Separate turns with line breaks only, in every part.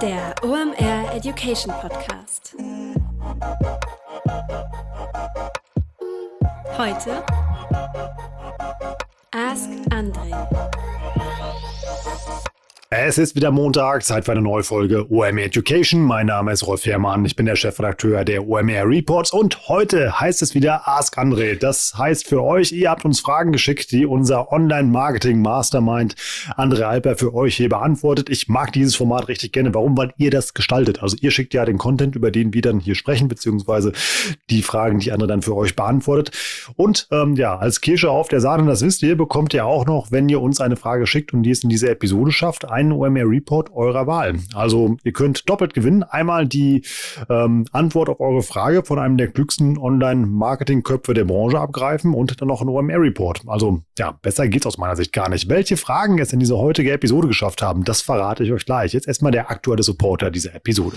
Der OMR Education Podcast. Heute Ask André.
Es ist wieder Montag, Zeit für eine neue Folge OMR Education. Mein Name ist Rolf Herrmann, ich bin der Chefredakteur der OMR Reports und heute heißt es wieder Ask André. Das heißt für euch, ihr habt uns Fragen geschickt, die unser Online-Marketing-Mastermind André Alper für euch hier beantwortet. Ich mag dieses Format richtig gerne. Warum? Weil ihr das gestaltet. Also ihr schickt ja den Content, über den wir dann hier sprechen, beziehungsweise die Fragen, die André dann für euch beantwortet. Und als Kirsche auf der Sahne, das wisst ihr, bekommt ihr auch noch, wenn ihr uns eine Frage schickt und die es in diese Episode schafft, einen OMR Report eurer Wahl. Also ihr könnt doppelt gewinnen. Einmal die Antwort auf eure Frage von einem der klügsten Online-Marketing-Köpfe der Branche abgreifen und dann noch einen OMR Report. Also ja, besser geht's aus meiner Sicht gar nicht. Welche Fragen es in diese heutige Episode geschafft haben, das verrate ich euch gleich. Jetzt erstmal der aktuelle Supporter dieser Episode.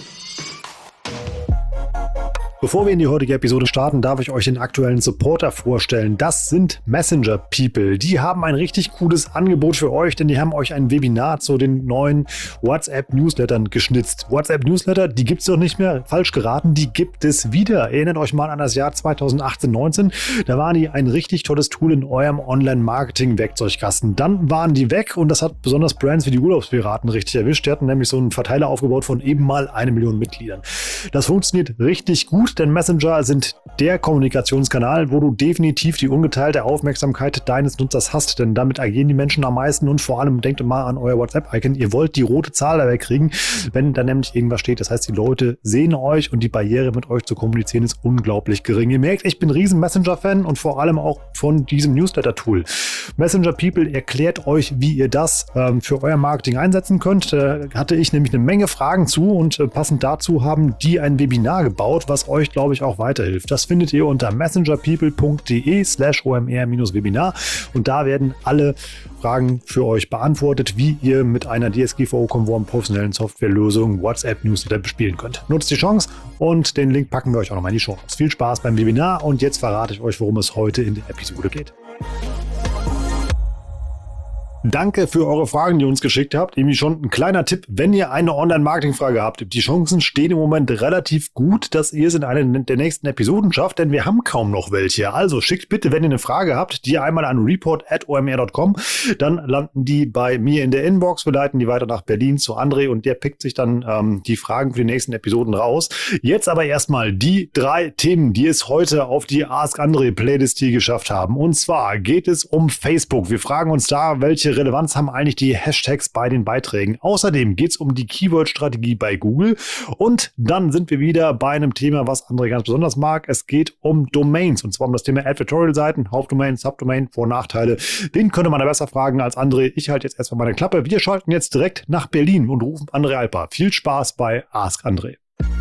Bevor wir in die heutige Episode starten, darf ich euch den aktuellen Supporter vorstellen. Das sind Messenger People. Die haben ein richtig cooles Angebot für euch, denn die haben euch ein Webinar zu den neuen WhatsApp-Newslettern geschnitzt. WhatsApp-Newsletter, die gibt es doch nicht mehr. Falsch geraten, die gibt es wieder. Erinnert euch mal an das Jahr 2018-19. Da waren die ein richtig tolles Tool in eurem Online-Marketing-Werkzeugkasten. Dann waren die weg und das hat besonders Brands wie die Urlaubspiraten richtig erwischt. Die hatten nämlich so einen Verteiler aufgebaut von eben mal 1 Million Mitgliedern. Das funktioniert richtig gut. Denn Messenger sind der Kommunikationskanal, wo du definitiv die ungeteilte Aufmerksamkeit deines Nutzers hast, denn damit agieren die Menschen am meisten und vor allem denkt mal an euer WhatsApp-Icon. Ihr wollt die rote Zahl da wegkriegen, wenn da nämlich irgendwas steht. Das heißt, die Leute sehen euch und die Barriere mit euch zu kommunizieren ist unglaublich gering. Ihr merkt, ich bin ein riesen Messenger-Fan und vor allem auch von diesem Newsletter-Tool. Messenger People erklärt euch, wie ihr das für euer Marketing einsetzen könnt. Da hatte ich nämlich eine Menge Fragen zu und passend dazu haben die ein Webinar gebaut, was euch, glaube ich, auch weiterhilft. Das findet ihr unter messengerpeople.de/OMR-Webinar und da werden alle Fragen für euch beantwortet, wie ihr mit einer DSGVO-konformen professionellen Softwarelösung WhatsApp-Newsletter bespielen könnt. Nutzt die Chance und den Link packen wir euch auch nochmal in die Show Notes. Viel Spaß beim Webinar und jetzt verrate ich euch, worum es heute in der Episode geht. Danke für eure Fragen, die ihr uns geschickt habt. Irgendwie schon ein kleiner Tipp, wenn ihr eine Online-Marketing-Frage habt. Die Chancen stehen im Moment relativ gut, dass ihr es in einer der nächsten Episoden schafft, denn wir haben kaum noch welche. Also schickt bitte, wenn ihr eine Frage habt, die einmal an report@omr.com. Dann landen die bei mir in der Inbox. Wir leiten die weiter nach Berlin zu André und der pickt sich dann die Fragen für die nächsten Episoden raus. Jetzt aber erstmal die 3 Themen, die es heute auf die Ask André Playlist hier geschafft haben. Und zwar geht es um Facebook. Wir fragen uns da, welche Relevanz haben eigentlich die Hashtags bei den Beiträgen. Außerdem geht es um die Keyword-Strategie bei Google und dann sind wir wieder bei einem Thema, was André ganz besonders mag. Es geht um Domains und zwar um das Thema Advertorial-Seiten, Hauptdomain, Subdomain, Vor- und Nachteile. Den könnte man da besser fragen als André. Ich halte jetzt erstmal meine Klappe. Wir schalten jetzt direkt nach Berlin und rufen André Alper. Viel Spaß bei Ask André.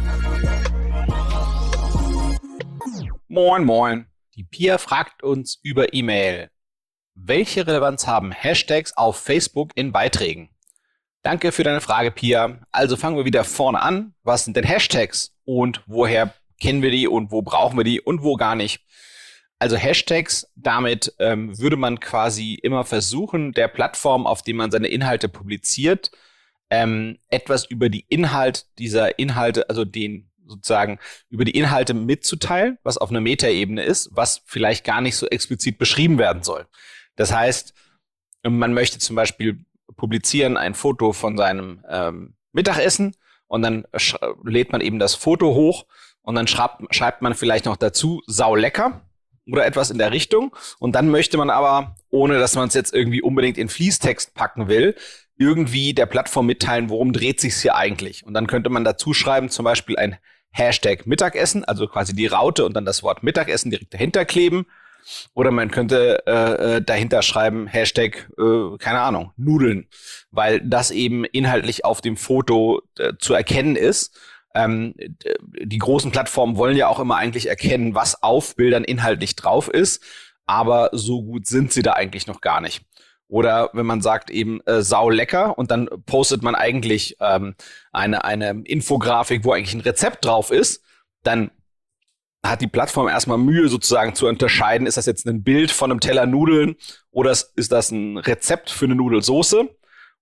Moin, moin. Die Pia fragt uns über E-Mail. Welche Relevanz haben Hashtags auf Facebook in Beiträgen? Danke für deine Frage, Pia. Also fangen wir wieder vorne an. Was sind denn Hashtags und woher kennen wir die und wo brauchen wir die und wo gar nicht? Also Hashtags, damit würde man quasi immer versuchen, der Plattform, auf der man seine Inhalte publiziert, etwas über die Inhalt dieser Inhalte, also den sozusagen über die Inhalte mitzuteilen, was auf einer Metaebene ist, was vielleicht gar nicht so explizit beschrieben werden soll. Das heißt, man möchte zum Beispiel publizieren ein Foto von seinem Mittagessen und dann lädt man eben das Foto hoch und dann schreibt man vielleicht noch dazu sau lecker oder etwas in der Richtung und dann möchte man aber, ohne dass man es jetzt irgendwie unbedingt in Fließtext packen will, irgendwie der Plattform mitteilen, worum dreht sich's hier eigentlich. Und dann könnte man dazu schreiben, zum Beispiel ein Hashtag Mittagessen, also quasi die Raute und dann das Wort Mittagessen direkt dahinter kleben. Oder man könnte dahinter schreiben, Hashtag, keine Ahnung, Nudeln, weil das eben inhaltlich auf dem Foto zu erkennen ist. Die großen Plattformen wollen ja auch immer eigentlich erkennen, was auf Bildern inhaltlich drauf ist, aber so gut sind sie da eigentlich noch gar nicht. Oder wenn man sagt eben sau lecker und dann postet man eigentlich eine Infografik, wo eigentlich ein Rezept drauf ist, dann hat die Plattform erstmal Mühe sozusagen zu unterscheiden, ist das jetzt ein Bild von einem Teller Nudeln oder ist das ein Rezept für eine Nudelsoße?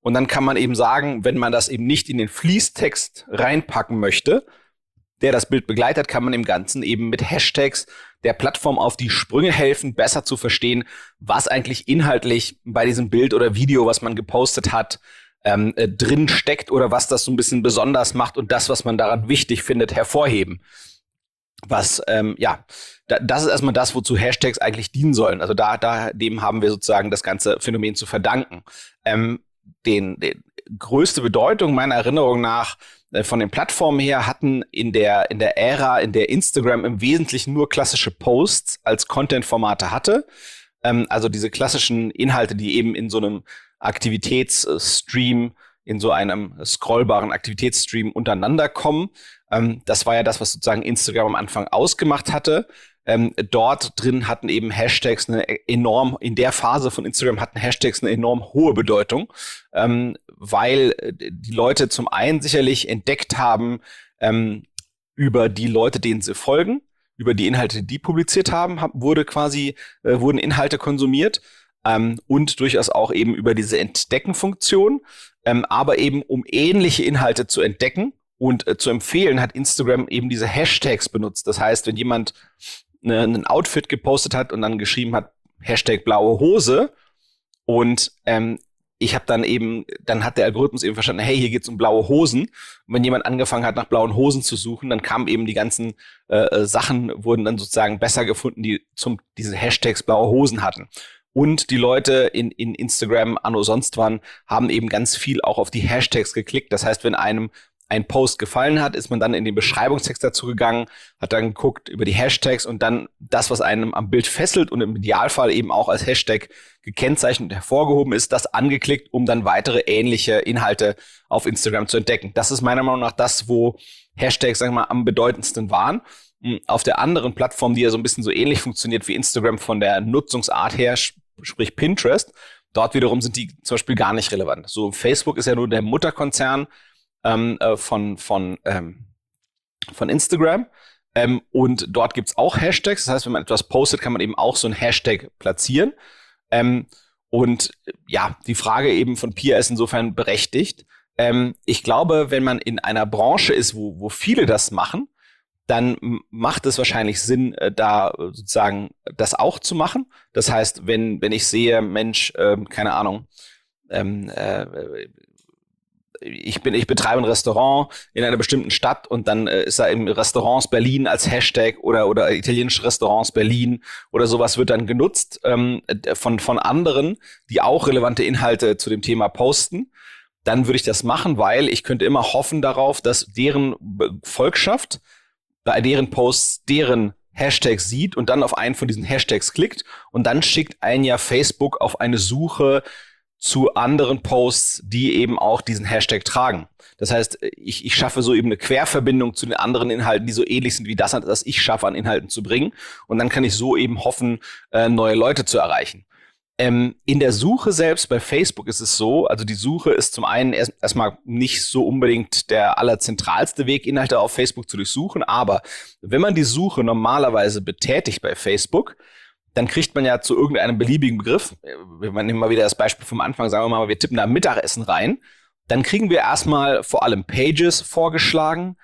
Und dann kann man eben sagen, wenn man das eben nicht in den Fließtext reinpacken möchte, der das Bild begleitet, kann man im Ganzen eben mit Hashtags der Plattform auf die Sprünge helfen, besser zu verstehen, was eigentlich inhaltlich bei diesem Bild oder Video, was man gepostet hat, drin steckt oder was das so ein bisschen besonders macht und das, was man daran wichtig findet, hervorheben. Das ist erstmal das, wozu Hashtags eigentlich dienen sollen. Also dem haben wir sozusagen das ganze Phänomen zu verdanken. Den größte Bedeutung meiner Erinnerung nach von den Plattformen her hatten in der Ära, in der Instagram im Wesentlichen nur klassische Posts als Content-Formate hatte. Also diese klassischen Inhalte, die eben in so einem Aktivitätsstream, in so einem scrollbaren Aktivitätsstream untereinander kommen. Das war ja das, was sozusagen Instagram am Anfang ausgemacht hatte. Dort drin hatten eben Hashtags in der Phase von Instagram hatten Hashtags eine enorm hohe Bedeutung, weil die Leute zum einen sicherlich entdeckt haben, über die Leute, denen sie folgen, über die Inhalte, die publiziert haben, wurden Inhalte konsumiert, und durchaus auch eben über diese Entdecken-Funktion, aber eben um ähnliche Inhalte zu entdecken und zu empfehlen, hat Instagram eben diese Hashtags benutzt. Das heißt, wenn jemand ein Outfit gepostet hat und dann geschrieben hat, Hashtag blaue Hose, und dann hat der Algorithmus eben verstanden, hey, hier geht's um blaue Hosen. Und wenn jemand angefangen hat, nach blauen Hosen zu suchen, dann kamen eben die ganzen Sachen, wurden dann sozusagen besser gefunden, die diese Hashtags blaue Hosen hatten. Und die Leute in Instagram, anno sonst wann, haben eben ganz viel auch auf die Hashtags geklickt. Das heißt, wenn einem ein Post gefallen hat, ist man dann in den Beschreibungstext dazu gegangen, hat dann geguckt über die Hashtags und dann das, was einem am Bild fesselt und im Idealfall eben auch als Hashtag gekennzeichnet und hervorgehoben ist, das angeklickt, um dann weitere ähnliche Inhalte auf Instagram zu entdecken. Das ist meiner Meinung nach das, wo Hashtags, sagen wir mal, am bedeutendsten waren. Auf der anderen Plattform, die ja so ein bisschen so ähnlich funktioniert wie Instagram von der Nutzungsart her, sprich Pinterest, dort wiederum sind die zum Beispiel gar nicht relevant. So, Facebook ist ja nur der Mutterkonzern von Instagram. Und dort gibt's auch Hashtags. Das heißt, wenn man etwas postet, kann man eben auch so ein Hashtag platzieren. Die Frage eben von Pia ist insofern berechtigt. Ich glaube, wenn man in einer Branche ist, wo viele das machen, dann macht es wahrscheinlich Sinn, da sozusagen das auch zu machen. Das heißt, wenn ich sehe, Mensch, keine Ahnung, ich betreibe ein Restaurant in einer bestimmten Stadt und dann ist da im Restaurants Berlin als Hashtag oder italienische Restaurants Berlin oder sowas wird dann genutzt von anderen, die auch relevante Inhalte zu dem Thema posten. Dann würde ich das machen, weil ich könnte immer hoffen darauf, dass deren Volkschaft bei deren Posts deren Hashtags sieht und dann auf einen von diesen Hashtags klickt und dann schickt einen ja Facebook auf eine Suche zu anderen Posts, die eben auch diesen Hashtag tragen. Das heißt, ich schaffe so eben eine Querverbindung zu den anderen Inhalten, die so ähnlich sind wie das ich schaffe, an Inhalten zu bringen. Und dann kann ich so eben hoffen, neue Leute zu erreichen. In der Suche selbst bei Facebook ist es so, also die Suche ist zum einen erstmal nicht so unbedingt der allerzentralste Weg, Inhalte auf Facebook zu durchsuchen. Aber wenn man die Suche normalerweise betätigt bei Facebook, dann kriegt man ja zu irgendeinem beliebigen Begriff, wir nehmen mal wieder das Beispiel vom Anfang, sagen wir mal, wir tippen da Mittagessen rein, dann kriegen wir erstmal vor allem Pages vorgeschlagen,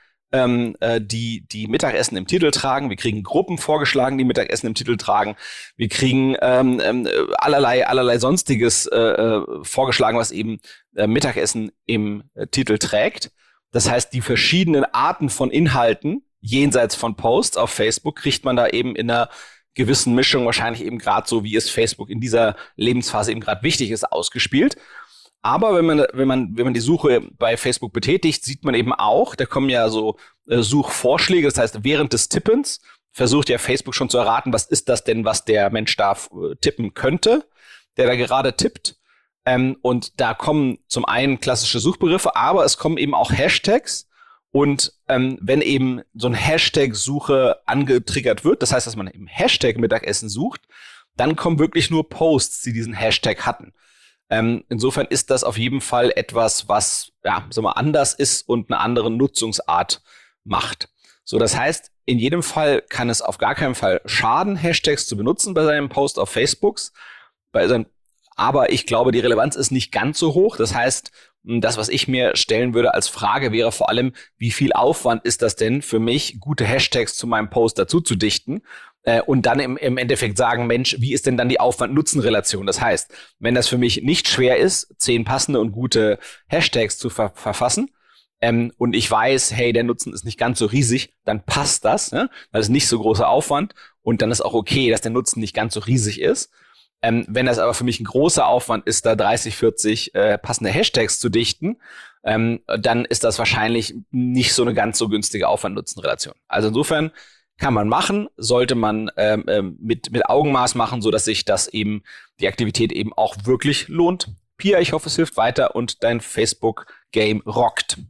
die Mittagessen im Titel tragen. Wir kriegen Gruppen vorgeschlagen, die Mittagessen im Titel tragen. Wir kriegen allerlei Sonstiges vorgeschlagen, was eben Mittagessen im Titel trägt. Das heißt, die verschiedenen Arten von Inhalten jenseits von Posts auf Facebook kriegt man da eben in einer gewissen Mischung, wahrscheinlich eben gerade so, wie es Facebook in dieser Lebensphase eben gerade wichtig ist, ausgespielt. Aber wenn man die Suche bei Facebook betätigt, sieht man eben auch, da kommen ja so Suchvorschläge. Das heißt, während des Tippens versucht ja Facebook schon zu erraten, was ist das denn, was der Mensch da tippen könnte, der da gerade tippt. Und da kommen zum einen klassische Suchbegriffe, aber es kommen eben auch Hashtags. Und wenn eben so ein Hashtag-Suche angetriggert wird, das heißt, dass man eben Hashtag Mittagessen sucht, dann kommen wirklich nur Posts, die diesen Hashtag hatten. Insofern ist das auf jeden Fall etwas, was anders ist und eine andere Nutzungsart macht. So, das heißt, in jedem Fall kann es auf gar keinen Fall schaden, Hashtags zu benutzen bei seinem Post auf Facebook. Bei seinen Aber ich glaube, die Relevanz ist nicht ganz so hoch. Das heißt, das, was ich mir stellen würde als Frage, wäre vor allem, wie viel Aufwand ist das denn für mich, gute Hashtags zu meinem Post dazu zu dichten? Und dann im Endeffekt sagen, Mensch, wie ist denn dann die Aufwand-Nutzen-Relation? Das heißt, wenn das für mich nicht schwer ist, 10 passende und gute Hashtags zu verfassen, und ich weiß, hey, der Nutzen ist nicht ganz so riesig, dann passt das, ne? Weil es nicht so großer Aufwand und dann ist auch okay, dass der Nutzen nicht ganz so riesig ist. Wenn das aber für mich ein großer Aufwand ist, da 30, 40 passende Hashtags zu dichten, dann ist das wahrscheinlich nicht so eine ganz so günstige Aufwand-Nutzen-Relation. Also insofern kann man machen, sollte man mit Augenmaß machen, so dass sich die Aktivität eben auch wirklich lohnt. Pia, ich hoffe, es hilft weiter und dein Facebook-Game rockt.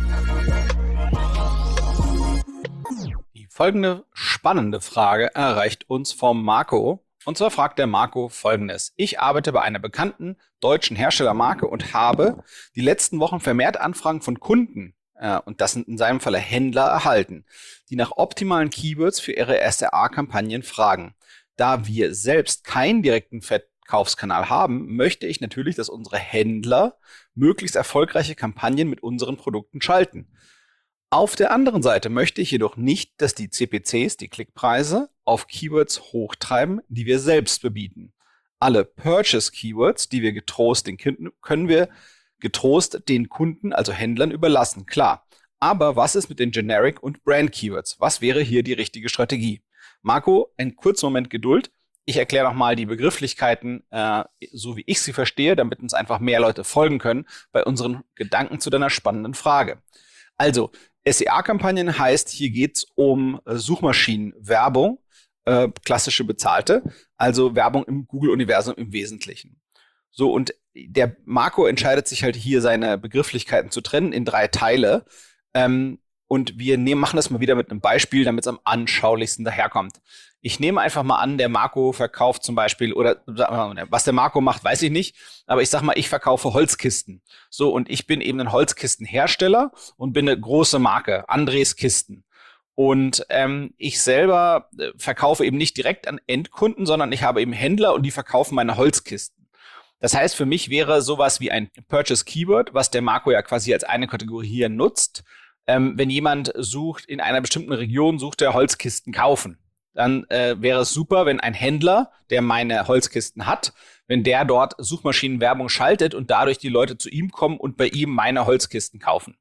Die folgende spannende Frage erreicht uns vom Marco. Und zwar fragt der Marco Folgendes. Ich arbeite bei einer bekannten deutschen Herstellermarke und habe die letzten Wochen vermehrt Anfragen von Kunden, und das sind in seinem Falle Händler, erhalten, die nach optimalen Keywords für ihre SDA-Kampagnen fragen. Da wir selbst keinen direkten Verkaufskanal haben, möchte ich natürlich, dass unsere Händler möglichst erfolgreiche Kampagnen mit unseren Produkten schalten. Auf der anderen Seite möchte ich jedoch nicht, dass die CPCs, die Klickpreise, auf Keywords hochtreiben, die wir selbst bebieten. Alle Purchase-Keywords, die wir können wir getrost den Kunden, also Händlern, überlassen, klar. Aber was ist mit den Generic- und Brand-Keywords? Was wäre hier die richtige Strategie? Marco, einen kurzen Moment Geduld. Ich erkläre nochmal die Begrifflichkeiten, so wie ich sie verstehe, damit uns einfach mehr Leute folgen können bei unseren Gedanken zu deiner spannenden Frage. Also, SEA-Kampagnen heißt, hier geht's um Suchmaschinenwerbung, klassische bezahlte, also Werbung im Google-Universum im Wesentlichen. So, und der Marco entscheidet sich halt hier, seine Begrifflichkeiten zu trennen in 3 Teile. Und wir machen das mal wieder mit einem Beispiel, damit es am anschaulichsten daherkommt. Ich nehme einfach mal an, der Marco verkauft zum Beispiel, oder was der Marco macht, weiß ich nicht, aber ich sag mal, ich verkaufe Holzkisten. So, und ich bin eben ein Holzkistenhersteller und bin eine große Marke, Andres Kisten. Und ich selber verkaufe eben nicht direkt an Endkunden, sondern ich habe eben Händler und die verkaufen meine Holzkisten. Das heißt, für mich wäre sowas wie ein Purchase Keyword, was der Marco ja quasi als eine Kategorie hier nutzt. Wenn jemand sucht, in einer bestimmten Region sucht er Holzkisten kaufen, dann wäre es super, wenn ein Händler, der meine Holzkisten hat, wenn der dort Suchmaschinenwerbung schaltet und dadurch die Leute zu ihm kommen und bei ihm meine Holzkisten kaufen.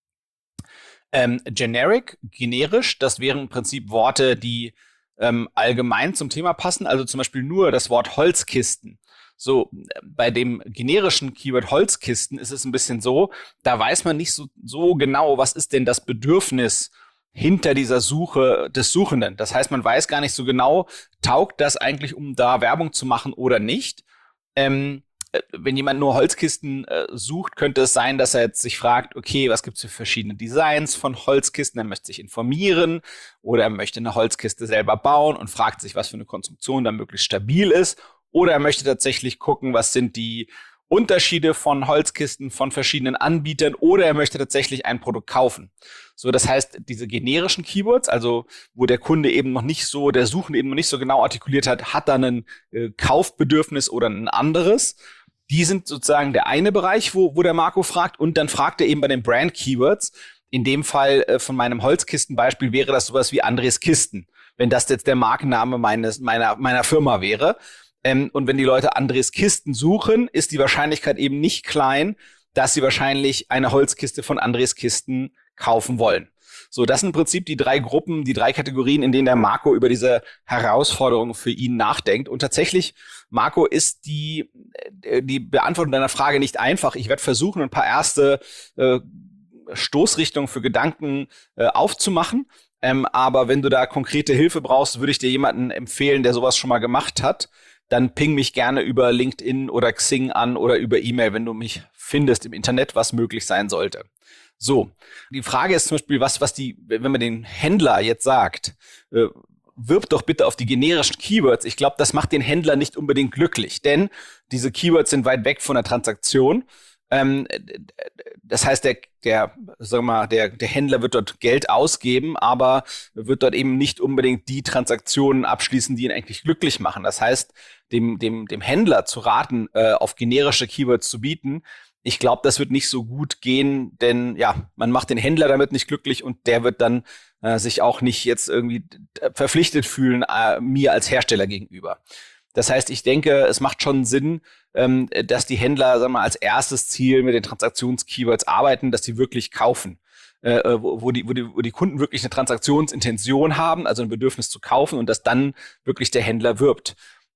Generisch, das wären im Prinzip Worte, die allgemein zum Thema passen, also zum Beispiel nur das Wort Holzkisten. So, bei dem generischen Keyword Holzkisten ist es ein bisschen so, da weiß man nicht so genau, was ist denn das Bedürfnis hinter dieser Suche des Suchenden. Das heißt, man weiß gar nicht so genau, taugt das eigentlich, um da Werbung zu machen oder nicht. Wenn jemand nur Holzkisten sucht, könnte es sein, dass er jetzt sich fragt, okay, was gibt's für verschiedene Designs von Holzkisten? Er möchte sich informieren oder er möchte eine Holzkiste selber bauen und fragt sich, was für eine Konstruktion da möglichst stabil ist. Oder er möchte tatsächlich gucken, was sind die Unterschiede von Holzkisten von verschiedenen Anbietern, oder er möchte tatsächlich ein Produkt kaufen. So, das heißt, diese generischen Keywords, also wo der Kunde eben noch nicht so, der Suchende eben noch nicht so genau artikuliert hat da ein Kaufbedürfnis oder ein anderes. Die sind sozusagen der eine Bereich, wo der Marco fragt, und dann fragt er eben bei den Brand-Keywords. In dem Fall von meinem Holzkistenbeispiel wäre das sowas wie Andres Kisten, wenn das jetzt der Markenname meiner Firma wäre. Und wenn die Leute Andres Kisten suchen, ist die Wahrscheinlichkeit eben nicht klein, dass sie wahrscheinlich eine Holzkiste von Andres Kisten kaufen wollen. So, das sind im Prinzip die 3 Gruppen, die 3 Kategorien, in denen der Marco über diese Herausforderung für ihn nachdenkt. Und tatsächlich, Marco, ist die Beantwortung deiner Frage nicht einfach. Ich werde versuchen, ein paar erste Stoßrichtungen für Gedanken aufzumachen. Aber wenn du da konkrete Hilfe brauchst, würde ich dir jemanden empfehlen, der sowas schon mal gemacht hat. Dann ping mich gerne über LinkedIn oder Xing an oder über E-Mail, wenn du mich findest im Internet, was möglich sein sollte. So, die Frage ist zum Beispiel, wenn man den Händler jetzt sagt, wirb doch bitte auf die generischen Keywords. Ich glaube, das macht den Händler nicht unbedingt glücklich, denn diese Keywords sind weit weg von der Transaktion. Das heißt, der Händler wird dort Geld ausgeben, aber wird dort eben nicht unbedingt die Transaktionen abschließen, die ihn eigentlich glücklich machen. Das heißt, dem Händler zu raten, auf generische Keywords zu bieten. Ich glaube, das wird nicht so gut gehen, denn ja, man macht den Händler damit nicht glücklich und der wird dann sich auch nicht jetzt irgendwie verpflichtet fühlen, mir als Hersteller gegenüber. Das heißt, ich denke, es macht schon Sinn, dass die Händler, sagen wir mal, als erstes Ziel mit den Transaktions-Keywords arbeiten, dass die wirklich kaufen. Wo die Kunden wirklich eine Transaktionsintention haben, also ein Bedürfnis zu kaufen und dass dann wirklich der Händler wirbt.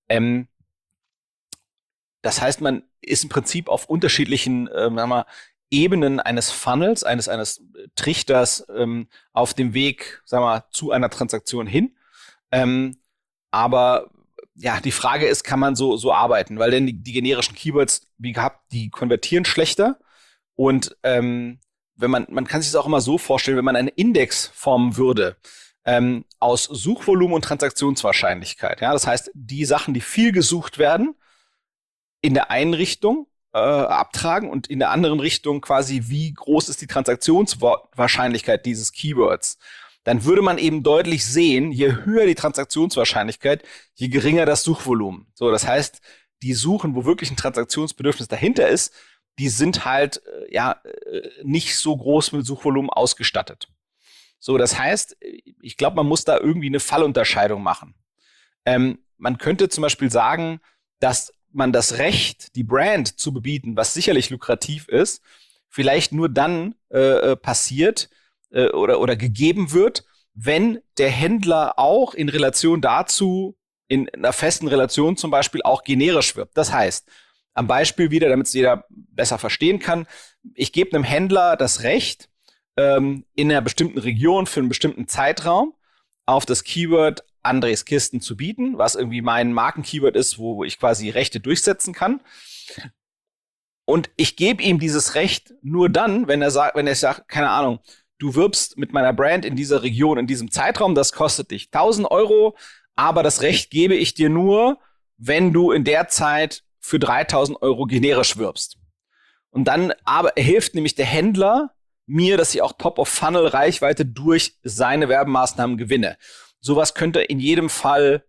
Das heißt, man ist im Prinzip auf unterschiedlichen sagen wir mal, Ebenen eines Funnels, eines Trichters auf dem Weg, sagen wir mal, zu einer Transaktion hin. Aber ja, die Frage ist, kann man so arbeiten? Weil denn die generischen Keywords, wie gehabt, die konvertieren schlechter. Und wenn man kann sich das auch immer so vorstellen, wenn man einen Index formen würde aus Suchvolumen und Transaktionswahrscheinlichkeit. Ja, das heißt, die Sachen, die viel gesucht werden, in der einen Richtung abtragen und in der anderen Richtung quasi, wie groß ist die Transaktionswahrscheinlichkeit dieses Keywords. Dann würde man eben deutlich sehen, je höher die Transaktionswahrscheinlichkeit, je geringer das Suchvolumen. So, das heißt, die Suchen, wo wirklich ein Transaktionsbedürfnis dahinter ist, die sind halt nicht so groß mit Suchvolumen ausgestattet. So, das heißt, ich glaube, man muss da irgendwie eine Fallunterscheidung machen. Man könnte zum Beispiel sagen, dass man das Recht, die Brand zu bebieten, was sicherlich lukrativ ist, vielleicht nur dann passiert oder gegeben wird, wenn der Händler auch in Relation dazu, in einer festen Relation zum Beispiel, auch generisch wirbt. Das heißt, am Beispiel wieder, damit es jeder besser verstehen kann, ich gebe einem Händler das Recht, in einer bestimmten Region für einen bestimmten Zeitraum auf das Keyword Andres Kisten zu bieten, was irgendwie mein Markenkeyword ist, wo ich quasi Rechte durchsetzen kann. Und ich gebe ihm dieses Recht nur dann, wenn er sagt, keine Ahnung, du wirbst mit meiner Brand in dieser Region, in diesem Zeitraum, das kostet dich 1.000 €, aber das Recht gebe ich dir nur, wenn du in der Zeit für 3.000 € generisch wirbst. Und dann hilft nämlich der Händler mir, dass ich auch Top-of-Funnel-Reichweite durch seine Werbemaßnahmen gewinne. Sowas könnte in jedem Fall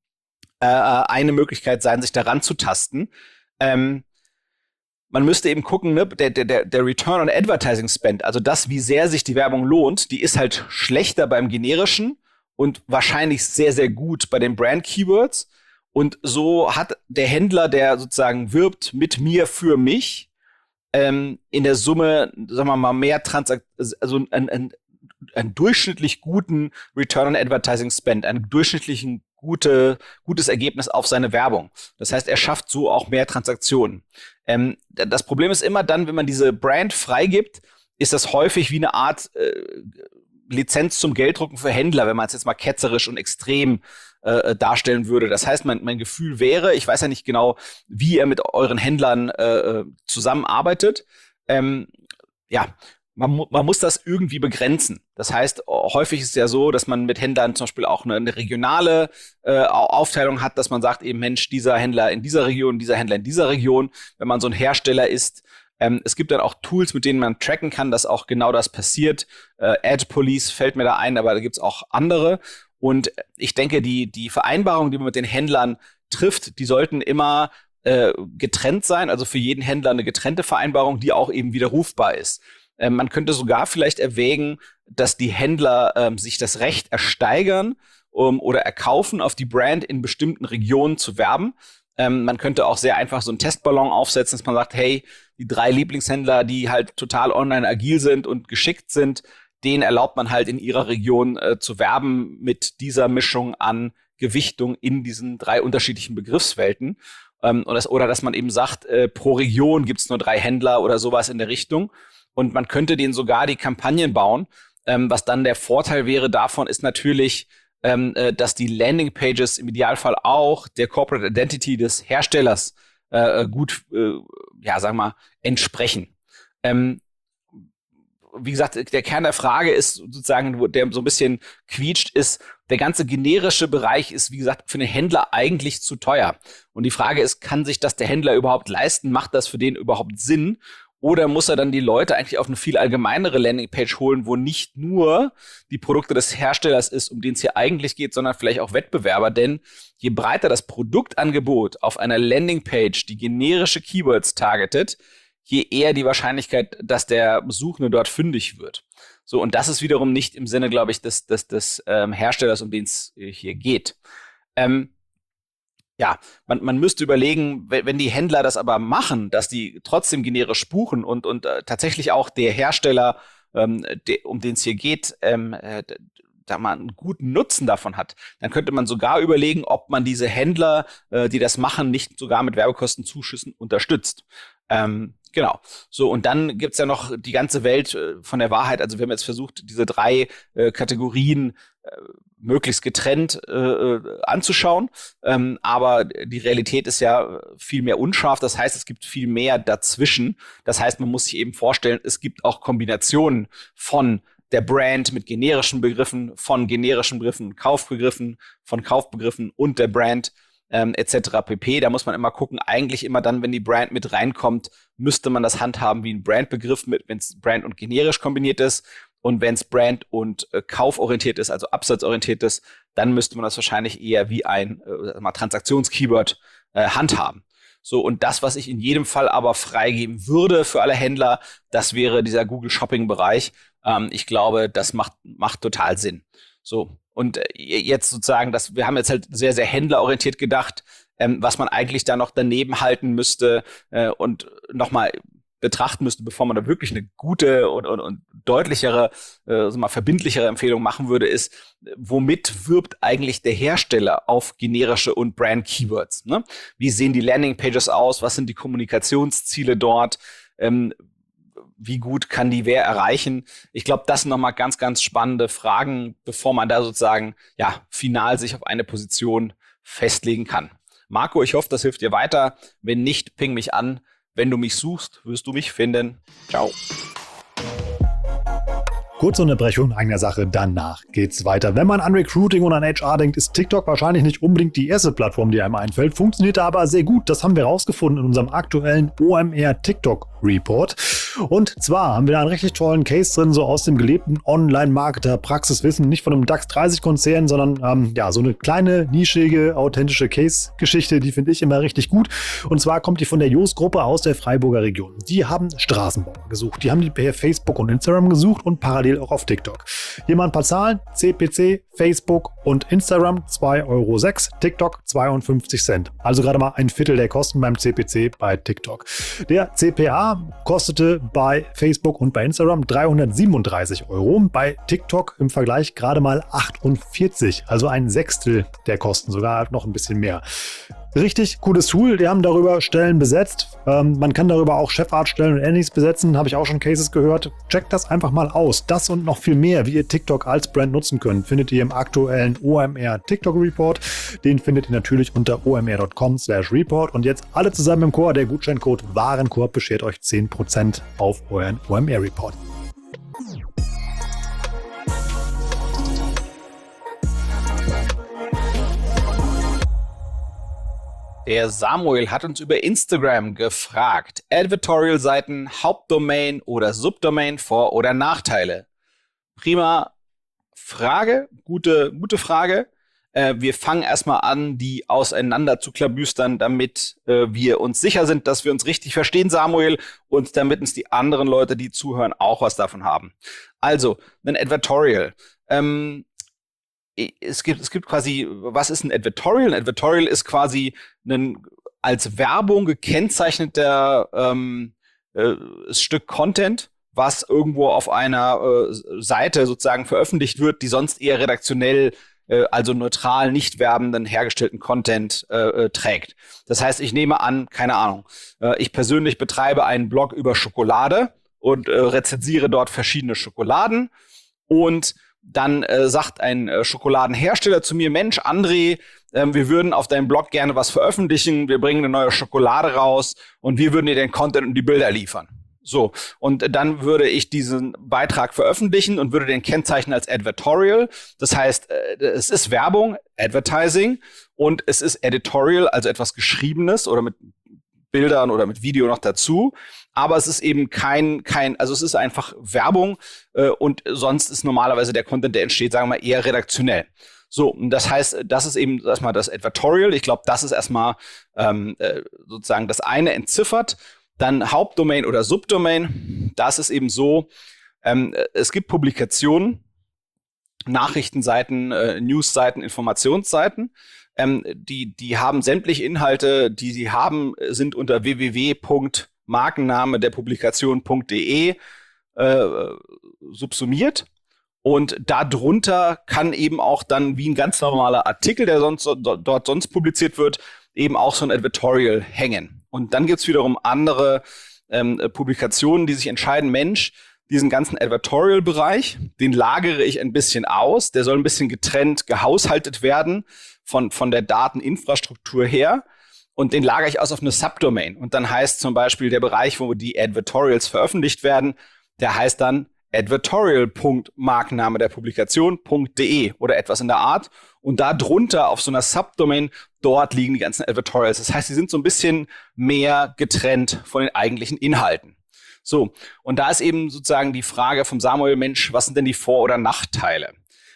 eine Möglichkeit sein, sich daran zu tasten. Man müsste eben gucken, ne, der Return on Advertising Spend, also das, wie sehr sich die Werbung lohnt, die ist halt schlechter beim generischen und wahrscheinlich sehr, sehr gut bei den Brand-Keywords. Und so hat der Händler, der sozusagen wirbt mit mir für mich, in der Summe, sagen wir mal, mehr also einen durchschnittlich guten Return on Advertising Spend, einen durchschnittlichen gutes Ergebnis auf seine Werbung. Das heißt, er schafft so auch mehr Transaktionen. Das Problem ist immer dann, wenn man diese Brand freigibt, ist das häufig wie eine Art Lizenz zum Gelddrucken für Händler, wenn man es jetzt mal ketzerisch und extrem darstellen würde. Das heißt, mein Gefühl wäre, ich weiß ja nicht genau, wie ihr mit euren Händlern zusammenarbeitet. Man muss das irgendwie begrenzen. Das heißt, häufig ist es ja so, dass man mit Händlern zum Beispiel auch eine regionale Aufteilung hat, dass man sagt eben, Mensch, dieser Händler in dieser Region, dieser Händler in dieser Region, wenn man so ein Hersteller ist. Es gibt dann auch Tools, mit denen man tracken kann, dass auch genau das passiert. Ad Police fällt mir da ein, aber da gibt's auch andere. Und ich denke, die Vereinbarungen, die man mit den Händlern trifft, die sollten immer getrennt sein, also für jeden Händler eine getrennte Vereinbarung, die auch eben widerrufbar ist. Man könnte sogar vielleicht erwägen, dass die Händler sich das Recht ersteigern oder erkaufen, auf die Brand in bestimmten Regionen zu werben. Man könnte auch sehr einfach so einen Testballon aufsetzen, dass man sagt, hey, die 3 Lieblingshändler, die halt total online agil sind und geschickt sind, denen erlaubt man halt in ihrer Region zu werben mit dieser Mischung an Gewichtung in diesen 3 unterschiedlichen Begriffswelten. Oder dass man eben sagt, pro Region gibt's nur 3 Händler oder sowas in der Richtung. Und man könnte denen sogar die Kampagnen bauen. Was dann der Vorteil wäre davon, ist natürlich, dass die Landingpages im Idealfall auch der Corporate Identity des Herstellers gut, sagen wir mal, entsprechen. Wie gesagt, der Kern der Frage ist sozusagen, der so ein bisschen quietscht, ist, der ganze generische Bereich ist, wie gesagt, für den Händler eigentlich zu teuer. Und die Frage ist, kann sich das der Händler überhaupt leisten? Macht das für den überhaupt Sinn? Oder muss er dann die Leute eigentlich auf eine viel allgemeinere Landingpage holen, wo nicht nur die Produkte des Herstellers ist, um den es hier eigentlich geht, sondern vielleicht auch Wettbewerber? Denn je breiter das Produktangebot auf einer Landingpage die generische Keywords targetet, je eher die Wahrscheinlichkeit, dass der Suchende dort fündig wird. So, und das ist wiederum nicht im Sinne, glaube ich, des Herstellers, um den es hier geht. Ja, man müsste überlegen, wenn die Händler das aber machen, dass die trotzdem generisch buchen und tatsächlich auch der Hersteller, um den es hier geht, da man einen guten Nutzen davon hat, dann könnte man sogar überlegen, ob man diese Händler, die das machen, nicht sogar mit Werbekostenzuschüssen unterstützt. Genau. So, und dann gibt's ja noch die ganze Welt von der Wahrheit. Also wir haben jetzt versucht, diese 3 Kategorien möglichst getrennt anzuschauen. Aber die Realität ist ja viel mehr unscharf. Das heißt, es gibt viel mehr dazwischen. Das heißt, man muss sich eben vorstellen, es gibt auch Kombinationen von der Brand mit generischen Begriffen, von generischen Begriffen, Kaufbegriffen, von Kaufbegriffen und der Brand etc. pp. Da muss man immer gucken, eigentlich immer dann, wenn die Brand mit reinkommt, müsste man das handhaben wie ein Brandbegriff, wenn es Brand und generisch kombiniert ist. Und wenn es Brand und kauforientiert ist, also absatzorientiert ist, dann müsste man das wahrscheinlich eher wie ein Transaktionskeyword handhaben. So, und das, was ich in jedem Fall aber freigeben würde für alle Händler, das wäre dieser Google-Shopping-Bereich. Ich glaube, das macht total Sinn. So, und jetzt sozusagen, wir haben jetzt halt sehr, sehr händlerorientiert gedacht, was man eigentlich da noch daneben halten müsste und nochmal betrachten müsste, bevor man da wirklich eine gute und deutlichere, verbindlichere Empfehlung machen würde, ist, womit wirbt eigentlich der Hersteller auf generische und Brand-Keywords? Ne? Wie sehen die Landingpages aus? Was sind die Kommunikationsziele dort? Wie gut kann die wer erreichen? Ich glaube, das sind nochmal ganz, ganz spannende Fragen, bevor man da sozusagen final sich auf eine Position festlegen kann. Marco, ich hoffe, das hilft dir weiter. Wenn nicht, ping mich an. Wenn du mich suchst, wirst du mich finden. Ciao.
Kurze Unterbrechung in eigener Sache, danach geht's weiter. Wenn man an Recruiting und an HR denkt, ist TikTok wahrscheinlich nicht unbedingt die erste Plattform, die einem einfällt. Funktioniert aber sehr gut. Das haben wir rausgefunden in unserem aktuellen OMR TikTok Report. Und zwar haben wir da einen richtig tollen Case drin, so aus dem gelebten Online-Marketer-Praxiswissen, nicht von einem DAX 30-Konzern, sondern so eine kleine, nischige, authentische Case-Geschichte, die finde ich immer richtig gut. Und zwar kommt die von der Joos-Gruppe aus der Freiburger Region. Die haben Straßenbauer gesucht. Die haben die per Facebook und Instagram gesucht und parallel auch auf TikTok. Hier mal ein paar Zahlen. CPC, Facebook und Instagram 2,06 €, TikTok 52 Cent. Also gerade mal ein Viertel der Kosten beim CPC bei TikTok. Der CPA kostete bei Facebook und bei Instagram 337 €, bei TikTok im Vergleich gerade mal 48, also ein Sechstel der Kosten, sogar noch ein bisschen mehr. Richtig cooles Tool, die haben darüber Stellen besetzt. Man kann darüber auch Chefarztstellen und Ähnliches besetzen, habe ich auch schon Cases gehört. Checkt das einfach mal aus. Das und noch viel mehr, wie ihr TikTok als Brand nutzen könnt, findet ihr im aktuellen OMR TikTok Report. Den findet ihr natürlich unter omr.com/report. Und jetzt alle zusammen im Chor, der Gutscheincode Warenkorb beschert euch 10% auf euren OMR Report.
Der Samuel hat uns über Instagram gefragt. Advertorial-Seiten, Hauptdomain oder Subdomain, Vor- oder Nachteile? Prima Frage, gute Frage. Wir fangen erstmal an, die auseinander zu klabüstern, damit wir uns sicher sind, dass wir uns richtig verstehen, Samuel, und damit uns die anderen Leute, die zuhören, auch was davon haben. Also, ein Advertorial. Es gibt quasi, was ist ein Advertorial? Ein Advertorial ist quasi ein als Werbung gekennzeichneter Stück Content, was irgendwo auf einer Seite sozusagen veröffentlicht wird, die sonst eher redaktionell, also neutral, nicht werbenden, hergestellten Content trägt. Das heißt, ich nehme an, keine Ahnung, ich persönlich betreibe einen Blog über Schokolade und rezensiere dort verschiedene Schokoladen und dann sagt ein Schokoladenhersteller zu mir, Mensch, André, wir würden auf deinem Blog gerne was veröffentlichen, wir bringen eine neue Schokolade raus und wir würden dir den Content und die Bilder liefern. So, und dann würde ich diesen Beitrag veröffentlichen und würde den kennzeichnen als Advertorial. Das heißt, es ist Werbung, Advertising, und es ist Editorial, also etwas Geschriebenes oder mit Bildern oder mit Video noch dazu. Aber es ist eben also es ist einfach Werbung und sonst ist normalerweise der Content, der entsteht, sagen wir mal, eher redaktionell. So, und das heißt, das ist eben erstmal das Advertorial. Ich glaube, das ist erstmal sozusagen das eine entziffert. Dann Hauptdomain oder Subdomain. Das ist eben so, es gibt Publikationen, Nachrichtenseiten, Newsseiten, Informationsseiten. Die haben sämtliche Inhalte, die sie haben, sind unter www.markenname der Publikation.de subsumiert. Und darunter kann eben auch dann wie ein ganz normaler Artikel, der dort sonst publiziert wird, eben auch so ein Advertorial hängen. Und dann gibt's wiederum andere Publikationen, die sich entscheiden, Mensch, diesen ganzen Advertorial-Bereich, den lagere ich ein bisschen aus, der soll ein bisschen getrennt gehaushaltet werden von der Dateninfrastruktur her. Und den lagere ich aus auf eine Subdomain. Und dann heißt zum Beispiel der Bereich, wo die Advertorials veröffentlicht werden, der heißt dann advertorial.markenname der Publikation.de oder etwas in der Art. Und da drunter auf so einer Subdomain, dort liegen die ganzen Advertorials. Das heißt, sie sind so ein bisschen mehr getrennt von den eigentlichen Inhalten. So, und da ist eben sozusagen die Frage vom Samuel, Mensch, was sind denn die Vor- oder Nachteile?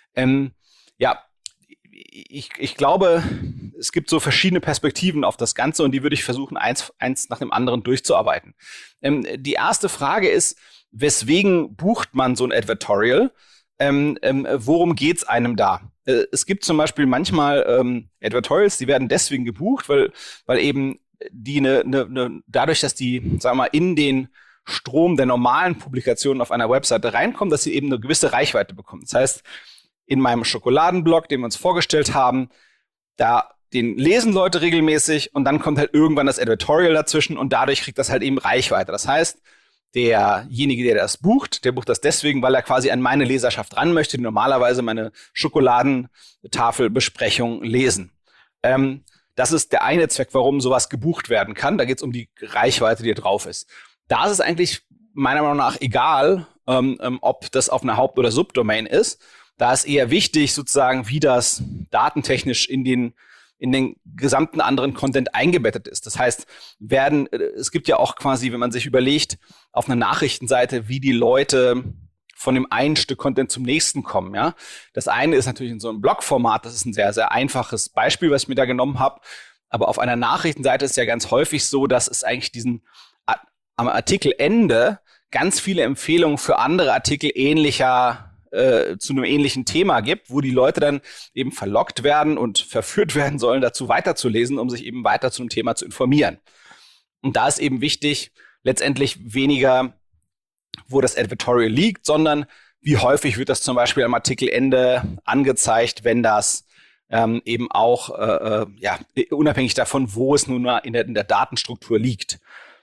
Ich glaube, es gibt so verschiedene Perspektiven auf das Ganze und die würde ich versuchen, eins nach dem anderen durchzuarbeiten. Die erste Frage ist, weswegen bucht man so ein Advertorial? Worum geht's einem da? Es gibt zum Beispiel manchmal Advertorials, die werden deswegen gebucht, weil eben die dadurch, dass die, sagen wir mal, in den Strom der normalen Publikationen auf einer Webseite reinkommen, dass sie eben eine gewisse Reichweite bekommen. Das heißt, in meinem Schokoladenblog, den wir uns vorgestellt haben, den lesen Leute regelmäßig und dann kommt halt irgendwann das Advertorial dazwischen und dadurch kriegt das halt eben Reichweite. Das heißt, derjenige, der das bucht, der bucht das deswegen, weil er quasi an meine Leserschaft ran möchte, die normalerweise meine Schokoladentafelbesprechung lesen. Das ist der eine Zweck, warum sowas gebucht werden kann. Da geht es um die Reichweite, die drauf ist. Da ist es eigentlich meiner Meinung nach egal, ob das auf einer Haupt- oder Subdomain ist. Da ist eher wichtig, sozusagen, wie das datentechnisch in den gesamten anderen Content eingebettet ist. Das heißt, es gibt ja auch quasi, wenn man sich überlegt, auf einer Nachrichtenseite, wie die Leute von dem einen Stück Content zum nächsten kommen. Ja, das eine ist natürlich in so einem Blogformat. Das ist ein sehr, sehr einfaches Beispiel, was ich mir da genommen habe. Aber auf einer Nachrichtenseite ist ja ganz häufig so, dass es eigentlich am Artikelende ganz viele Empfehlungen für andere Artikel zu einem ähnlichen Thema gibt, wo die Leute dann eben verlockt werden und verführt werden sollen, dazu weiterzulesen, um sich eben weiter zu einem Thema zu informieren. Und da ist eben wichtig, letztendlich weniger, wo das Advertorial liegt, sondern wie häufig wird das zum Beispiel am Artikelende angezeigt, wenn das eben auch, unabhängig davon, wo es nun mal in der Datenstruktur liegt.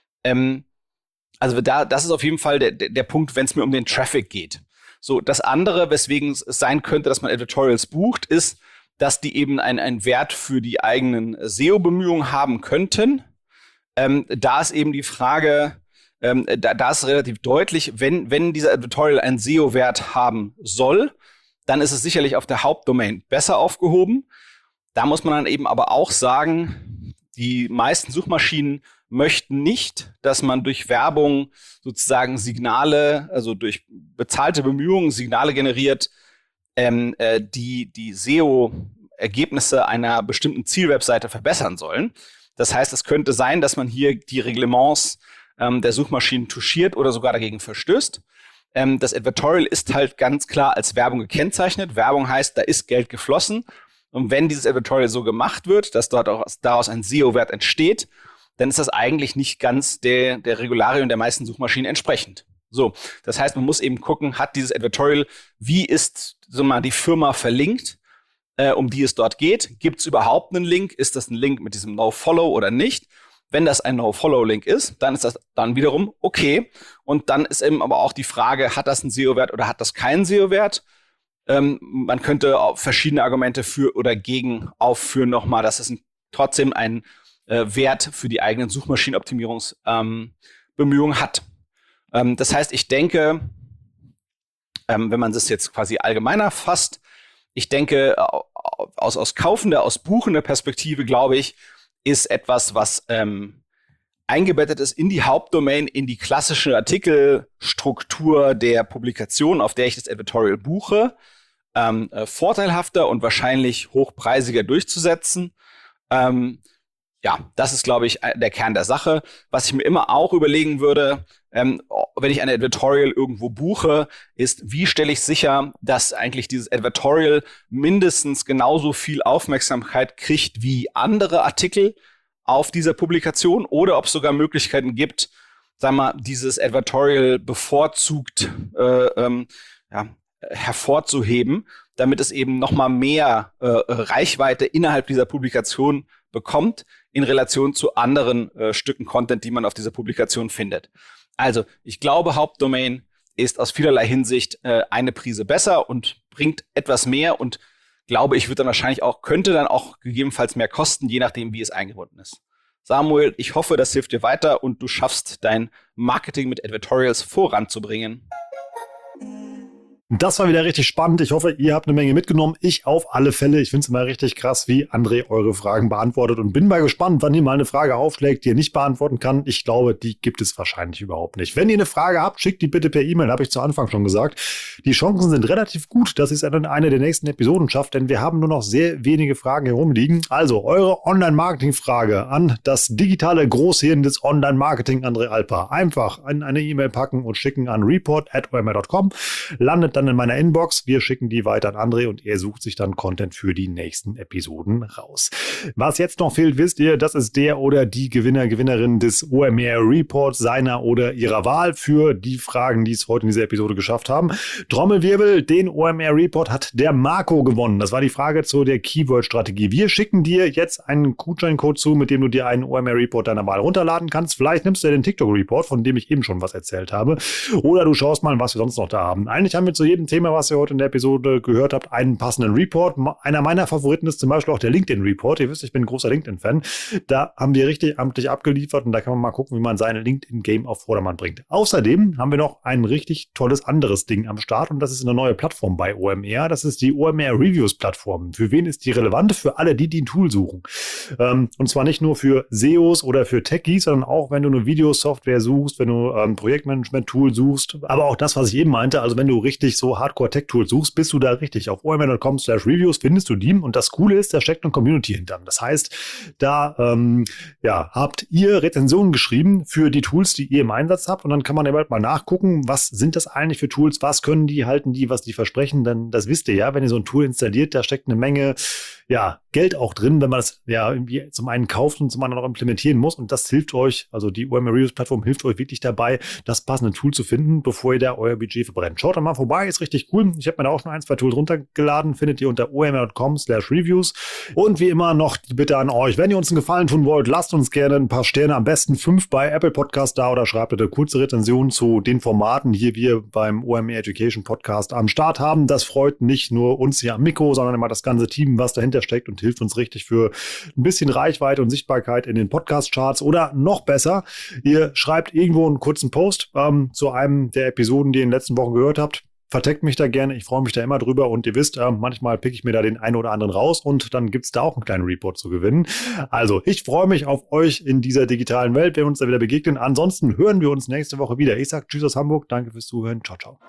Also das ist auf jeden Fall der Punkt, wenn es mir um den Traffic geht. So, das andere, weswegen es sein könnte, dass man Advertorials bucht, ist, dass die eben einen Wert für die eigenen SEO-Bemühungen haben könnten. Da ist eben die Frage, da ist relativ deutlich, wenn dieser Advertorial einen SEO-Wert haben soll, dann ist es sicherlich auf der Hauptdomain besser aufgehoben. Da muss man dann eben aber auch sagen, die meisten Suchmaschinen möchten nicht, dass man durch Werbung sozusagen Signale, also durch bezahlte Bemühungen Signale generiert, die SEO-Ergebnisse einer bestimmten Zielwebseite verbessern sollen. Das heißt, es könnte sein, dass man hier die Reglements der Suchmaschinen touchiert oder sogar dagegen verstößt. Das Advertorial ist halt ganz klar als Werbung gekennzeichnet. Werbung heißt, da ist Geld geflossen. Und wenn dieses Advertorial so gemacht wird, dass daraus ein SEO-Wert entsteht, dann ist das eigentlich nicht ganz der Regularien der meisten Suchmaschinen entsprechend. So, das heißt, man muss eben gucken, hat dieses Advertorial, wie ist die Firma verlinkt, um die es dort geht? Gibt es überhaupt einen Link? Ist das ein Link mit diesem No-Follow oder nicht? Wenn das ein No-Follow-Link ist, dann ist das dann wiederum okay. Und dann ist eben aber auch die Frage, hat das einen SEO-Wert oder hat das keinen SEO-Wert? Man könnte auch verschiedene Argumente für oder gegen aufführen nochmal, dass es trotzdem einen Wert für die eigenen Suchmaschinenoptimierungsbemühungen hat. Das heißt, ich denke, wenn man das jetzt quasi allgemeiner fasst, ich denke, aus kaufender, aus buchender Perspektive, glaube ich, ist etwas, was eingebettet ist in die Hauptdomain, in die klassische Artikelstruktur der Publikation, auf der ich das Advertorial buche, vorteilhafter und wahrscheinlich hochpreisiger durchzusetzen. Ja, das ist, glaube ich, der Kern der Sache. Was ich mir immer auch überlegen würde, wenn ich ein Advertorial irgendwo buche, ist, wie stelle ich sicher, dass eigentlich dieses Advertorial mindestens genauso viel Aufmerksamkeit kriegt wie andere Artikel auf dieser Publikation oder ob es sogar Möglichkeiten gibt, sagen wir mal, dieses Advertorial bevorzugt hervorzuheben, damit es eben noch mal mehr Reichweite innerhalb dieser Publikation bekommt in Relation zu anderen Stücken Content, die man auf dieser Publikation findet. Also, ich glaube, Hauptdomain ist aus vielerlei Hinsicht eine Prise besser und bringt etwas mehr und glaube ich, könnte dann auch gegebenenfalls mehr kosten, je nachdem, wie es eingebunden ist. Samuel, ich hoffe, das hilft dir weiter und du schaffst dein Marketing mit Advertorials voranzubringen.
Das war wieder richtig spannend. Ich hoffe, ihr habt eine Menge mitgenommen. Ich auf alle Fälle. Ich finde es immer richtig krass, wie André eure Fragen beantwortet und bin mal gespannt, wann ihr mal eine Frage aufschlägt, die ihr nicht beantworten kann. Ich glaube, die gibt es wahrscheinlich überhaupt nicht. Wenn ihr eine Frage habt, schickt die bitte per E-Mail, habe ich zu Anfang schon gesagt. Die Chancen sind relativ gut, dass ihr es in eine der nächsten Episoden schafft, denn wir haben nur noch sehr wenige Fragen herumliegen. Also eure Online-Marketing-Frage an das digitale Großhirn des Online-Marketing, André Alper. Einfach in eine E-Mail packen und schicken an report@omr.com. Landet dann in meiner Inbox. Wir schicken die weiter an André und er sucht sich dann Content für die nächsten Episoden raus. Was jetzt noch fehlt, wisst ihr, das ist der oder die Gewinnerin des OMR Reports seiner oder ihrer Wahl für die Fragen, die es heute in dieser Episode geschafft haben. Trommelwirbel, den OMR Report hat der Marco gewonnen. Das war die Frage zu der Keyword-Strategie. Wir schicken dir jetzt einen Gutscheincode zu, mit dem du dir einen OMR Report deiner Wahl runterladen kannst. Vielleicht nimmst du ja den TikTok-Report, von dem ich eben schon was erzählt habe. Oder du schaust mal, was wir sonst noch da haben. Eigentlich haben wir zu jedem Thema, was ihr heute in der Episode gehört habt, einen passenden Report. Einer meiner Favoriten ist zum Beispiel auch der LinkedIn-Report. Ihr wisst, ich bin ein großer LinkedIn-Fan. Da haben wir richtig amtlich abgeliefert und da kann man mal gucken, wie man seine LinkedIn-Game auf Vordermann bringt. Außerdem haben wir noch ein richtig tolles anderes Ding am Start und das ist eine neue Plattform bei OMR. Das ist die OMR Reviews-Plattform. Für wen ist die relevant? Für alle, die ein Tool suchen. Und zwar nicht nur für SEOs oder für Techies, sondern auch, wenn du eine Videosoftware suchst, wenn du ein Projektmanagement-Tool suchst. Aber auch das, was ich eben meinte, also wenn du richtig so Hardcore-Tech-Tools suchst, bist du da richtig. Auf omr.com/reviews findest du die und das Coole ist, da steckt eine Community hinter. Das heißt, da habt ihr Rezensionen geschrieben für die Tools, die ihr im Einsatz habt und dann kann man ja bald mal nachgucken, was sind das eigentlich für Tools, was können die, halten die, was die versprechen, denn das wisst ihr ja, wenn ihr so ein Tool installiert, da steckt eine Menge Geld auch drin, wenn man das irgendwie zum einen kauft und zum anderen auch implementieren muss und das hilft euch, also die OMR Reviews Plattform hilft euch wirklich dabei, das passende Tool zu finden, bevor ihr da euer Budget verbrennt. Schaut da mal vorbei, ist richtig cool. Ich habe mir da auch schon 1, 2 Tools runtergeladen, findet ihr unter omr.com/reviews und wie immer noch die Bitte an euch, wenn ihr uns einen Gefallen tun wollt, lasst uns gerne ein paar Sterne, am besten 5 bei Apple Podcast da oder schreibt eine kurze Rezension zu den Formaten, die wir beim OMR Education Podcast am Start haben. Das freut nicht nur uns hier am Mikro, sondern immer das ganze Team, was dahinter steckt und hilft uns richtig für ein bisschen Reichweite und Sichtbarkeit in den Podcast-Charts oder noch besser, ihr schreibt irgendwo einen kurzen Post zu einem der Episoden, die ihr in den letzten Wochen gehört habt. Verteckt mich da gerne, ich freue mich da immer drüber und ihr wisst, manchmal pick ich mir da den einen oder anderen raus und dann gibt's da auch einen kleinen Report zu gewinnen. Also, ich freue mich auf euch in dieser digitalen Welt, wenn wir uns da wieder begegnen. Ansonsten hören wir uns nächste Woche wieder. Ich sage Tschüss aus Hamburg, danke fürs Zuhören, ciao, ciao.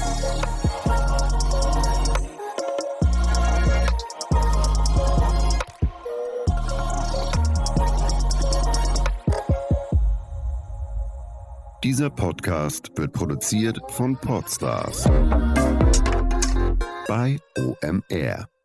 Dieser Podcast wird produziert von Podstars bei OMR.